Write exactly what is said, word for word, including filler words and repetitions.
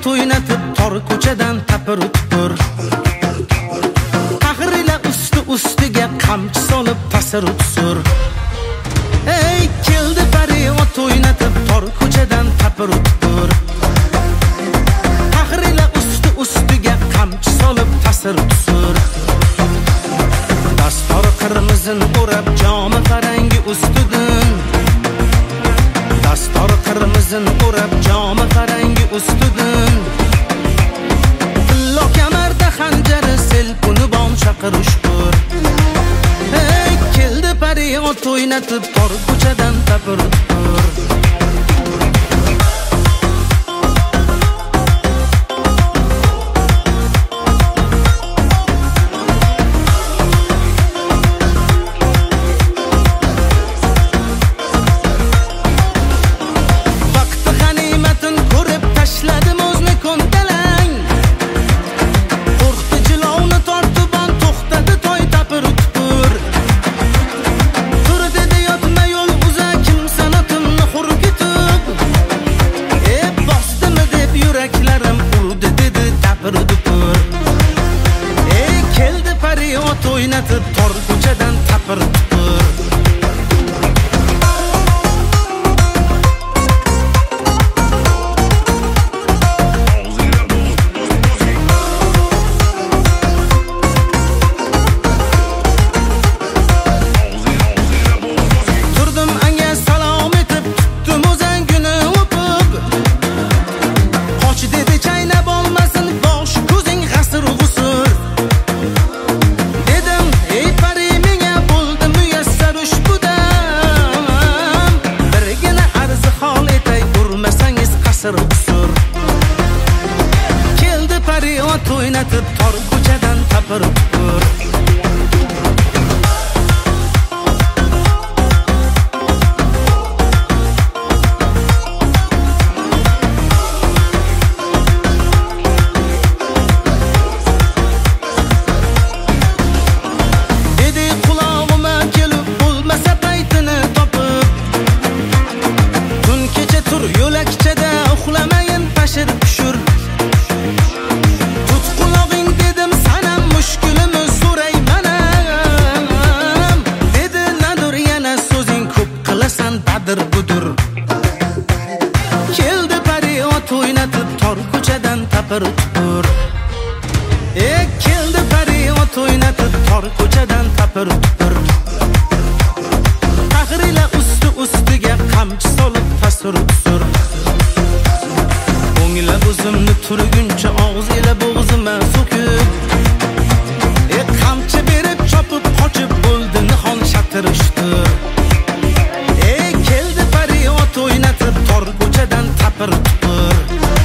o'ynatib tor ko'chadan tapir utpur. Qahrila usti ustiga qamchi solib tasir utsur. Ey keldi pari ot o'ynatib tor ko'chadan tapir utpur. Qahrila usti ustiga qamchi solib tasir utsur. Dastor qirmizin o'rab jomi farangi ustidan. Dastor qirmizin o'rab jomi farangi ustidan. Tillo kamarda xanjari selpuni bom chaqirish ko'r. Ey keldi pari ot o'ynatib tor ko'chadan tapir utpur. O'ynatib tor ko'chadan tapir utpur. Turdim anga salom etib, tutdim o'zangini o'pib. Qoch dedi chaynab olmasin bosh ko'zing g'asir g'usur. Uksur. Keldi pari ot o'ynatib tor ko'chadan tapir utpur. Dedi qulog'ima kelib bo'lmasa paytini topib. Tun kecha tur yo'lakchada uxlamayin pashir tushur. Tut qulog'ing dedim sanam mushkulimni so'raymanam. Dedi nadir yana so'zing ko'p qilasan badir budur. Keldi pari ot o'ynatib tor ko'chadan tapir utpur. E keldi pari ot o'ynatib tor ko'chadan tapir utpur. Qahrila usti ustiga qamchi solib tasir utsur. O'nglab o'zimni turguncha og'iz ila bo'g'zimga so'kib. E qamchi berib chopib qochib bo'ldi nihon shatirishdi. E keldi pari ot o'ynatib tor ko'chadan tapir utpur.